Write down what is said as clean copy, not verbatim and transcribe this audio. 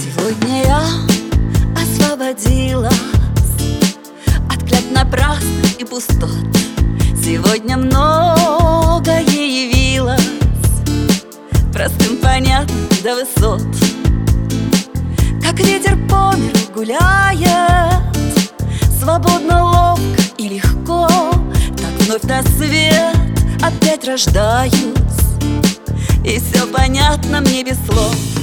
Сегодня я освободилась от клятв напрасных и пустот. Сегодня многое явилось простым, понятным до высот. Как ветер по миру гуляет, свободно, ловко и легко, так вновь на свет опять рождаюсь, и все понятно мне без слов.